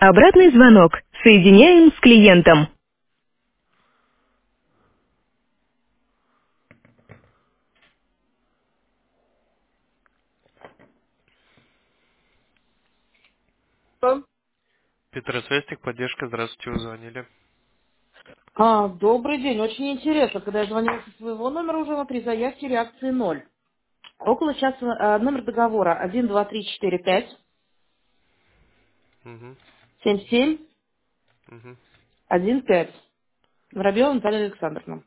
Обратный звонок. Соединяем с клиентом. Петр Свестик, поддержка, здравствуйте, вы звонили. Добрый день. Очень интересно, когда я звонила со своего номера уже на 3 заявки, реакции ноль. Около часа номер договора 12345 Угу, 77 угу. 15. Воробьева Наталья Александровна.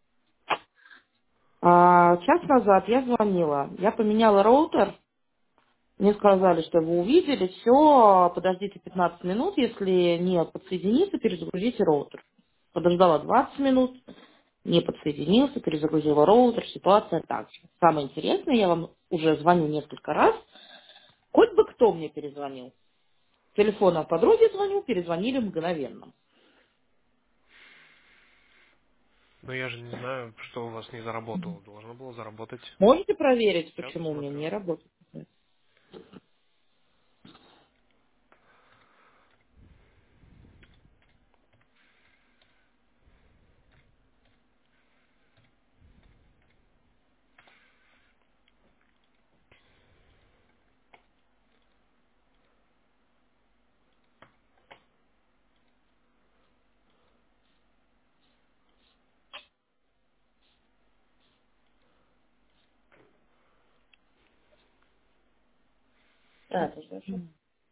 Час назад я звонила. Я поменяла роутер. Мне сказали, что вы увидели, все, подождите 15 минут, если не подсоединится, перезагрузите роутер. Подождала 20 минут, не подсоединился, перезагрузила роутер, ситуация так же. Самое интересное, я вам уже звоню несколько раз, хоть бы кто мне перезвонил. С телефона подруги звоню, перезвонили мгновенно. Но я же не знаю, что у вас не заработало. Должно было заработать. Можете проверить, Сейчас почему у меня посмотрю. не работает? Это же.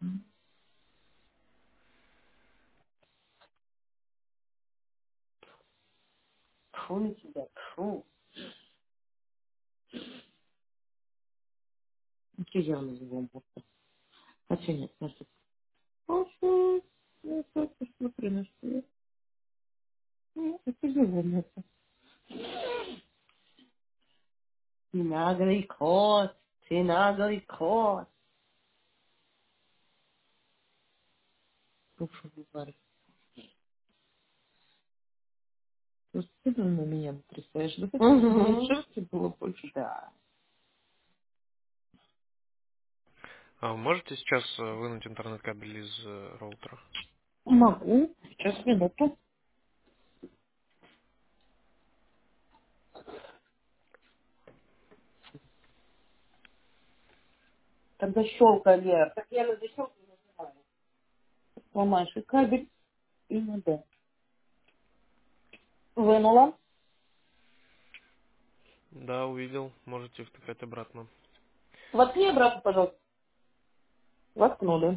Фу на тебя, фу. Это я назову. Хотя нет, значит. Я только смотрю на что. Это я. Ты наглый кот, ты наглый кот. Ну, что вы говорите? Ну, ты на меня натрясаешь, да? Шерсти было больше. Да. А вы можете сейчас вынуть интернет-кабель из роутера? Могу. Сейчас, минуту. Тогда щелкали. Так я на защелку называю. Сломаешь и кабель, и надо. Вынула. Да, увидел. Можете втыкать обратно. Воткни обратно, пожалуйста. Воткнули.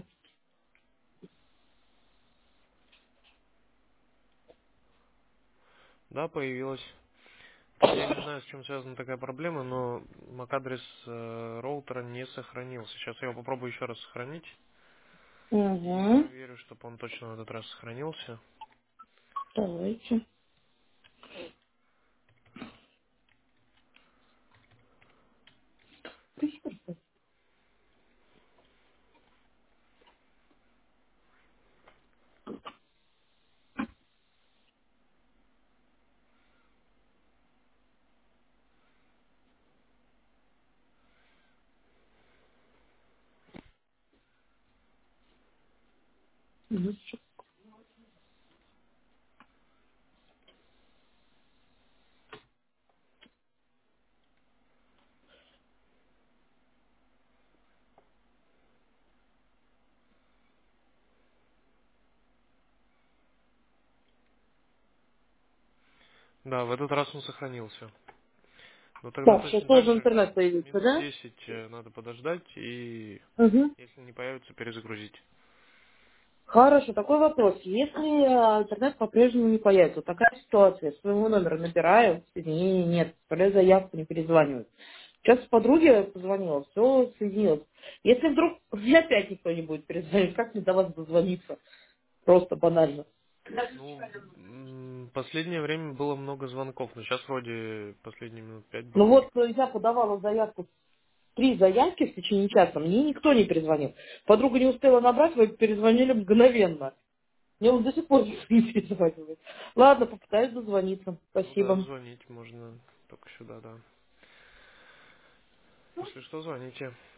Да, появилось. Кстати, я не знаю, с чем связана такая проблема, но MAC-адрес роутера не сохранился. Сейчас я его попробую еще раз сохранить и Угу. проверю, чтобы он точно в этот раз сохранился. Давайте. Да, в этот раз он сохранился. Ну тогда Так, сейчас точно так должен же интернет появиться, минут да? 10 надо подождать и, Угу. если не появится, перезагрузить. Хорошо, такой вопрос. Если интернет по-прежнему не появится, вот такая ситуация, с своего номера набираю, соединения нет, оставляю заявку, не перезванивают. Сейчас подруге позвонила, все соединилось. Если вдруг мне опять никто не будет перезвонить, как мне до вас дозвониться? Просто банально. Ну, последнее время было много звонков, но сейчас вроде последние минут 5 Ну было вот никого. я подавала заявку, 3 заявки в течение часа, мне никто не перезвонил. Подруга не успела набрать, вы перезвонили мгновенно. Мне он до сих пор не перезванивает. Ладно, попытаюсь дозвониться. Ну да, Спасибо. звонить можно только сюда, да. Если что, звоните.